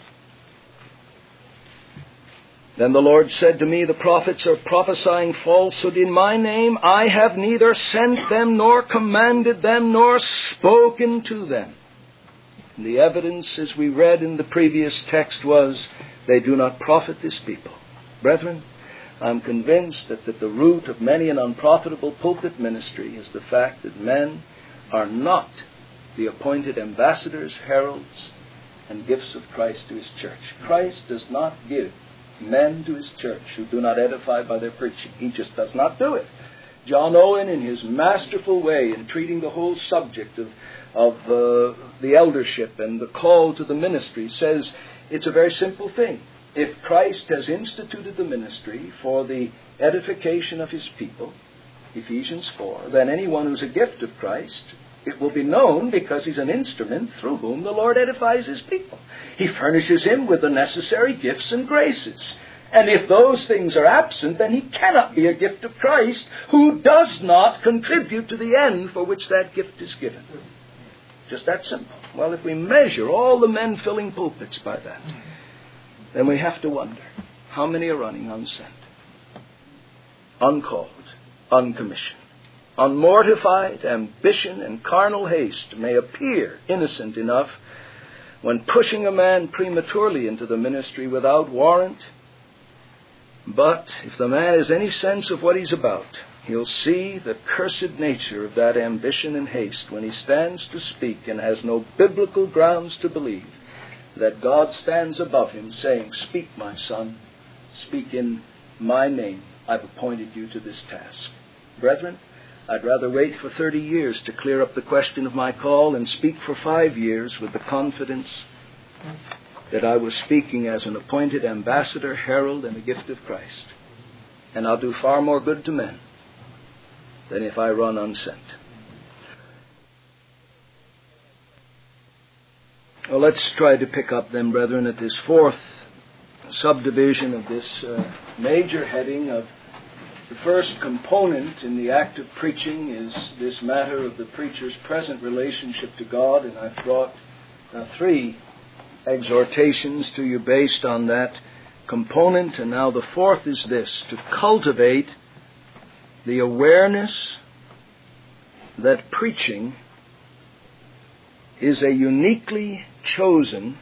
Then the Lord said to me, the prophets are prophesying falsehood in my name. I have neither sent them, nor commanded them, nor spoken to them. And the evidence, as we read in the previous text, was they do not profit this people. Brethren, I'm convinced that the root of many an unprofitable pulpit ministry is the fact that men are not the appointed ambassadors, heralds, and gifts of Christ to His church. Christ does not give men to His church who do not edify by their preaching. He just does not do it. John Owen, in his masterful way in treating the whole subject of the eldership and the call to the ministry, says it's a very simple thing. If Christ has instituted the ministry for the edification of His people, Ephesians 4, then anyone who's a gift of Christ, it will be known because he's an instrument through whom the Lord edifies His people. He furnishes him with the necessary gifts and graces. And if those things are absent, then he cannot be a gift of Christ who does not contribute to the end for which that gift is given. Just that simple. Well, if we measure all the men filling pulpits by that, then we have to wonder, how many are running unsent, uncalled, uncommissioned? Unmortified ambition and carnal haste may appear innocent enough when pushing a man prematurely into the ministry without warrant. But if the man has any sense of what he's about, he'll see the cursed nature of that ambition and haste when he stands to speak and has no biblical grounds to believe that God stands above him saying, "Speak, my son, speak in my name. I've appointed you to this task." Brethren, I'd rather wait for 30 years to clear up the question of my call and speak for 5 years with the confidence that I was speaking as an appointed ambassador, herald, and a gift of Christ. And I'll do far more good to men than if I run unsent. Well, let's try to pick up then, brethren, at this fourth subdivision of this major heading of the first component in the act of preaching is this matter of the preacher's present relationship to God, and I've brought 3 exhortations to you based on that component. And now the fourth is this: to cultivate the awareness that preaching is a uniquely chosen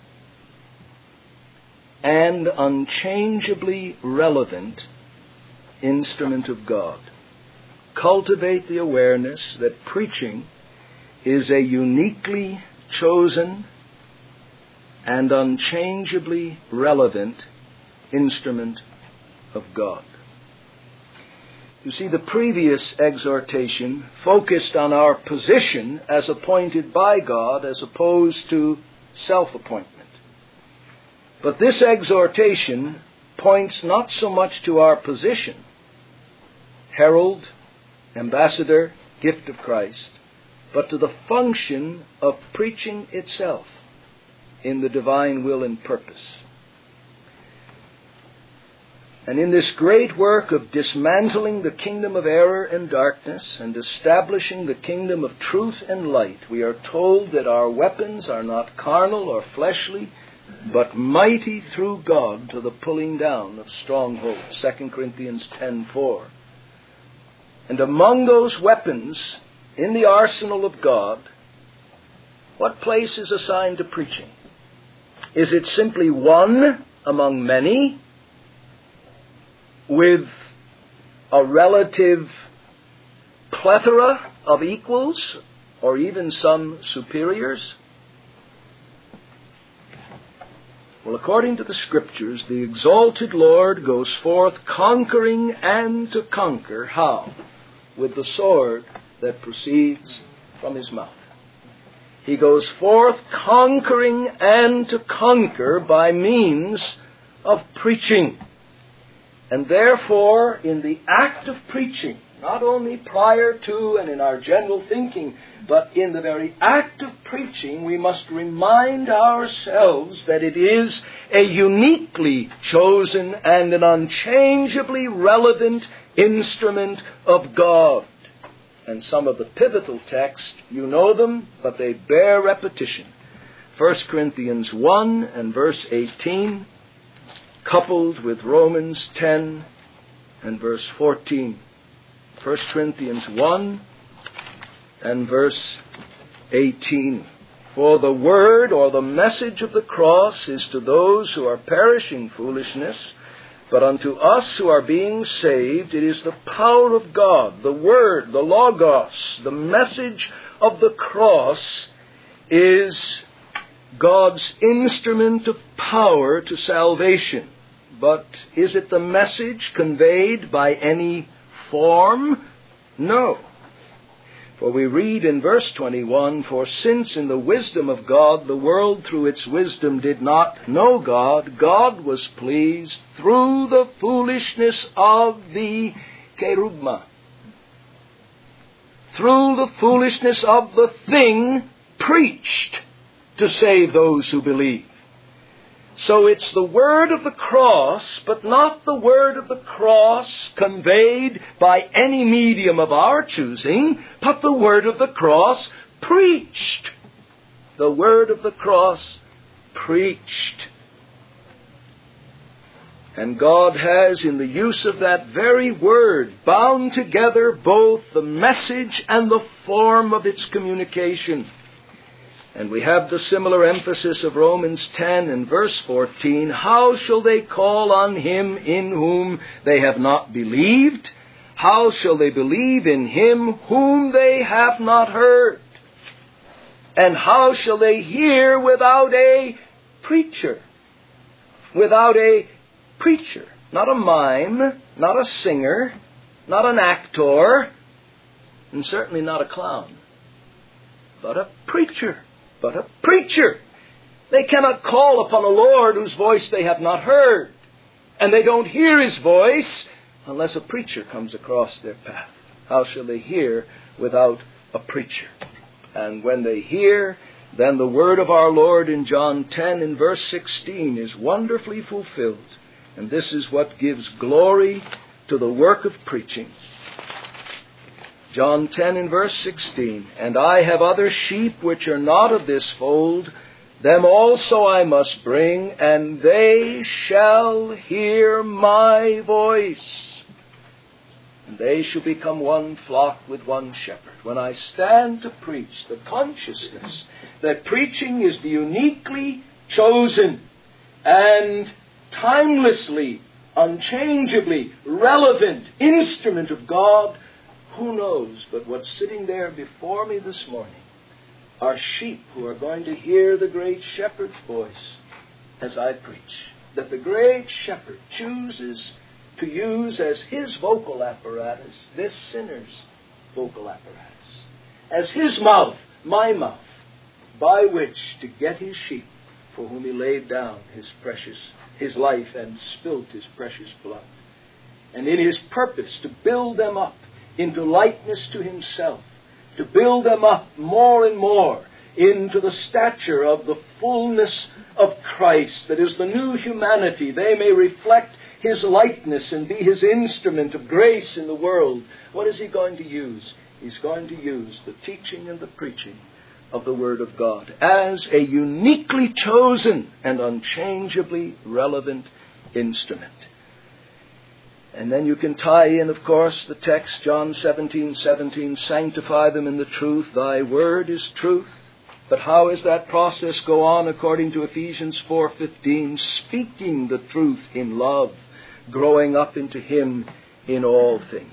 and unchangeably relevant instrument of God. Cultivate the awareness that preaching is a uniquely chosen and unchangeably relevant instrument of God. You see, the previous exhortation focused on our position as appointed by God as opposed to self-appointment. But this exhortation points not so much to our position, herald, ambassador, gift of Christ, but to the function of preaching itself in the divine will and purpose. And in this great work of dismantling the kingdom of error and darkness and establishing the kingdom of truth and light, we are told that our weapons are not carnal or fleshly, but mighty through God to the pulling down of strongholds. 2 Corinthians 10:4. And among those weapons in the arsenal of God, what place is assigned to preaching? Is it simply one among many with a relative plethora of equals or even some superiors? Well, according to the Scriptures, the exalted Lord goes forth conquering and to conquer. How? With the sword that proceeds from his mouth. He goes forth conquering and to conquer by means of preaching. And therefore, in the act of preaching, not only prior to and in our general thinking, but in the very act of preaching, we must remind ourselves that it is a uniquely chosen and an unchangeably relevant instrument of God. And some of the pivotal texts, you know them, but they bear repetition. 1 Corinthians 1 and verse 18, coupled with Romans 10 and verse 14. 1 Corinthians 1 and verse 18. For the word or the message of the cross is to those who are perishing foolishness, but unto us who are being saved it is the power of God. The word, the logos, the message of the cross is God's instrument of power to salvation. But is it the message conveyed by any form? No. For we read in verse 21, For since in the wisdom of God the world through its wisdom did not know God, God was pleased through the foolishness of the kerugma, through the foolishness of the thing preached, to save those who believe. So it's the word of the cross, but not the word of the cross conveyed by any medium of our choosing, but the word of the cross preached. the word of the cross preached. And God has, in the use of that very word, bound together both the message and the form of its communication. And we have the similar emphasis of Romans 10 and verse 14. How shall they call on him in whom they have not believed? How shall they believe in him whom they have not heard? And how shall they hear without a preacher? Without a preacher. Not a mime, not a singer, not an actor, and certainly not a clown. But a preacher. But a preacher. They cannot call upon a Lord whose voice they have not heard. And they don't hear his voice unless a preacher comes across their path. How shall they hear without a preacher? And when they hear, then the word of our Lord in John 10 and verse 16 is wonderfully fulfilled. And this is what gives glory to the work of preaching. John 10 and verse 16, And I have other sheep which are not of this fold, them also I must bring, and they shall hear my voice. And they shall become one flock with one shepherd. When I stand to preach, the consciousness that preaching is the uniquely chosen and timelessly, unchangeably relevant instrument of God, who knows but what's sitting there before me this morning are sheep who are going to hear the great shepherd's voice as I preach. That the great shepherd chooses to use as his vocal apparatus this sinner's vocal apparatus, as his mouth, my mouth, by which to get his sheep for whom he laid down his life and spilt his precious blood. And in his purpose to build them up into likeness to himself, to build them up more and more into the stature of the fullness of Christ, that is the new humanity. They may reflect his likeness and be his instrument of grace in the world. What is he going to use? He's going to use the teaching and the preaching of the Word of God as a uniquely chosen and unchangeably relevant instrument. And then you can tie in, of course, the text, John 17:17, sanctify them in the truth, thy word is truth. But how does that process go on according to Ephesians 4:15? Speaking the truth in love, growing up into him in all things.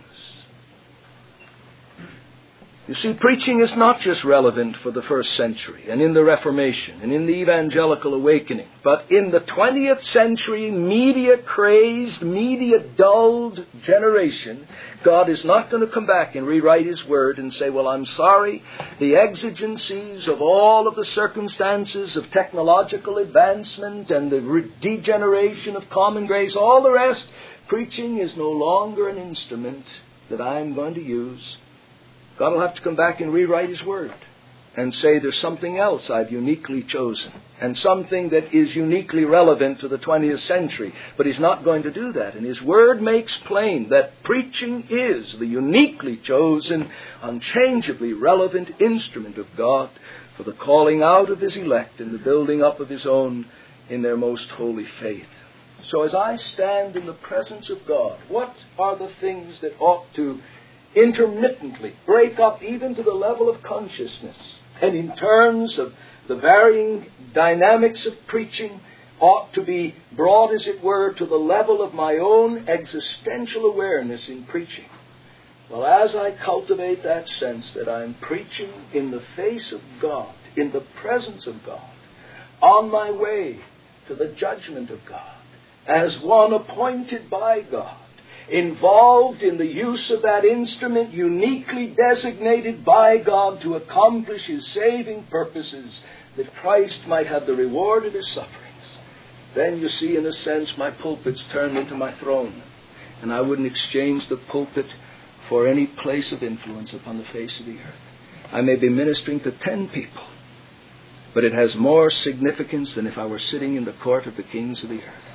You see, preaching is not just relevant for the first century and in the Reformation and in the Evangelical Awakening, but in the 20th century media-crazed, media-dulled generation. God is not going to come back and rewrite his word and say, well, I'm sorry, the exigencies of all of the circumstances of technological advancement and the degeneration of common grace, all the rest, preaching is no longer an instrument that I'm going to use. God will have to come back and rewrite his word and say there's something else I've uniquely chosen and something that is uniquely relevant to the 20th century. But he's not going to do that. And his word makes plain that preaching is the uniquely chosen, unchangeably relevant instrument of God for the calling out of his elect and the building up of his own in their most holy faith. So as I stand in the presence of God, what are the things that ought to intermittently break up even to the level of consciousness, and in terms of the varying dynamics of preaching ought to be brought, as it were, to the level of my own existential awareness in preaching? Well, as I cultivate that sense that I'm preaching in the face of God, in the presence of God, on my way to the judgment of God, as one appointed by God, involved in the use of that instrument uniquely designated by God to accomplish his saving purposes, that Christ might have the reward of his sufferings, then you see, in a sense, my pulpit's turned into my throne. And I wouldn't exchange the pulpit for any place of influence upon the face of the earth. I may be ministering to 10 people, but it has more significance than if I were sitting in the court of the kings of the earth.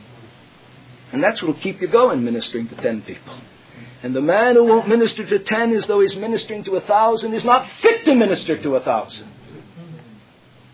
And that's what will keep you going, ministering to 10 people. And the man who won't minister to 10 as though he's ministering to 1,000 is not fit to minister to 1,000.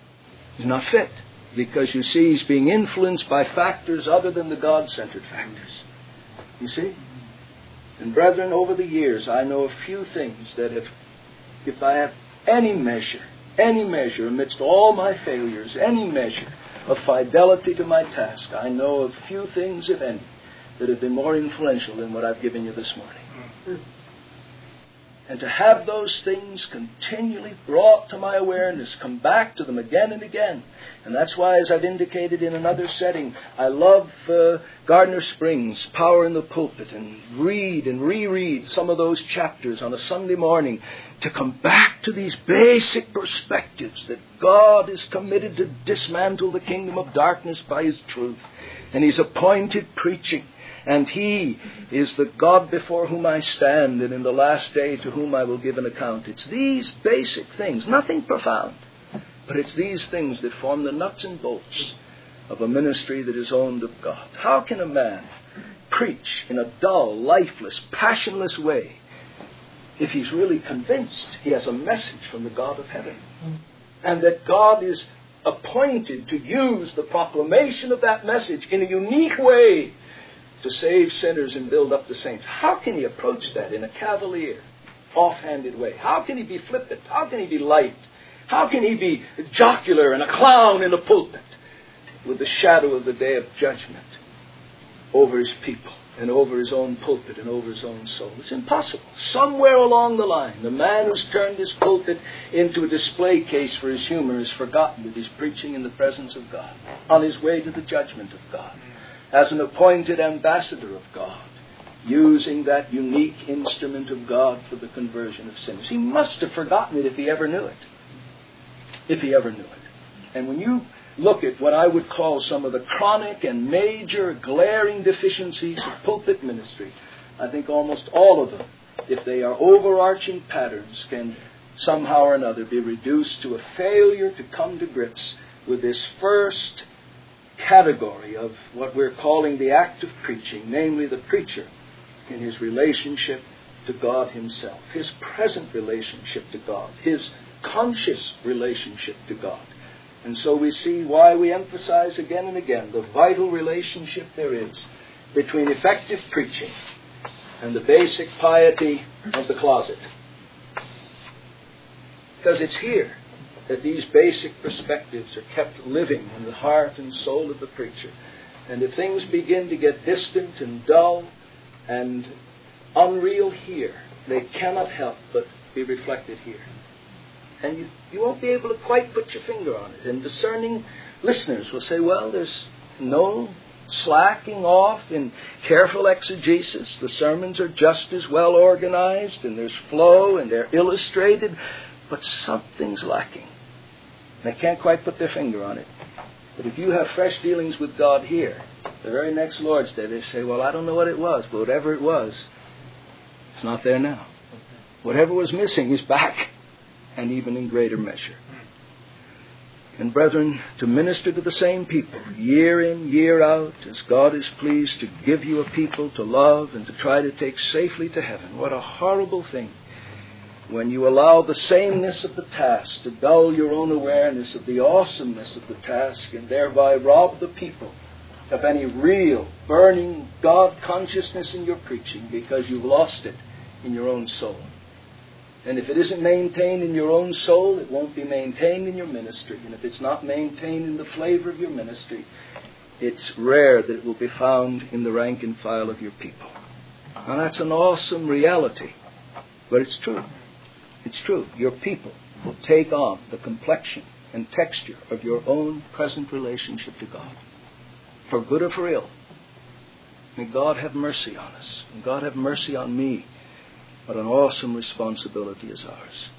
He's not fit. Because you see, he's being influenced by factors other than the God-centered factors. You see? And brethren, over the years, I know a few things that if I have any measure amidst all my failures, any measure of fidelity to my task, I know of few things, if any, that have been more influential than what I've given you this morning. And to have those things continually brought to my awareness, come back to them again and again. And that's why, as I've indicated in another setting, I love Gardner Springs, Power in the Pulpit, and read and reread some of those chapters on a Sunday morning to come back to these basic perspectives that God is committed to dismantle the kingdom of darkness by His truth. And He's appointed preaching. And He is the God before whom I stand, and in the last day to whom I will give an account. It's these basic things, nothing profound, but it's these things that form the nuts and bolts of a ministry that is owned of God. How can a man preach in a dull, lifeless, passionless way if he's really convinced he has a message from the God of heaven, and that God is appointed to use the proclamation of that message in a unique way to save sinners and build up the saints? How can he approach that in a cavalier, offhanded way? How can he be flippant? How can he be light? How can he be jocular and a clown in the pulpit with the shadow of the day of judgment over his people and over his own pulpit and over his own soul? It's impossible. Somewhere along the line, the man who's turned his pulpit into a display case for his humor has forgotten that he's preaching in the presence of God, on his way to the judgment of God, as an appointed ambassador of God, using that unique instrument of God for the conversion of sinners. He must have forgotten it if he ever knew it. If he ever knew it. And when you look at what I would call some of the chronic and major glaring deficiencies of pulpit ministry, I think almost all of them, if they are overarching patterns, can somehow or another be reduced to a failure to come to grips with this first category of what we're calling the act of preaching, namely the preacher in his relationship to God Himself, his present relationship to God, his conscious relationship to God. And so we see why we emphasize again and again the vital relationship there is between effective preaching and the basic piety of the closet. Because it's here that these basic perspectives are kept living in the heart and soul of the preacher. And if things begin to get distant and dull and unreal here, they cannot help but be reflected here. And you won't be able to quite put your finger on it. And discerning listeners will say, well, there's no slacking off in careful exegesis. The sermons are just as well organized, and there's flow, and they're illustrated, but something's lacking. They can't quite put their finger on it. But if you have fresh dealings with God here, the very next Lord's Day, they say, well, I don't know what it was, but whatever it was, it's not there now. Whatever was missing is back, and even in greater measure. And brethren, to minister to the same people, year in, year out, as God is pleased to give you a people to love and to try to take safely to heaven, what a horrible thing when you allow the sameness of the task to dull your own awareness of the awesomeness of the task, and thereby rob the people of any real, burning God consciousness in your preaching, because you've lost it in your own soul. And if it isn't maintained in your own soul, it won't be maintained in your ministry. And if it's not maintained in the flavor of your ministry, it's rare that it will be found in the rank and file of your people. Now that's an awesome reality, but it's true. It's true. Your people will take on the complexion and texture of your own present relationship to God, for good or for ill. May God have mercy on us, and God have mercy on me. What an awesome responsibility is ours.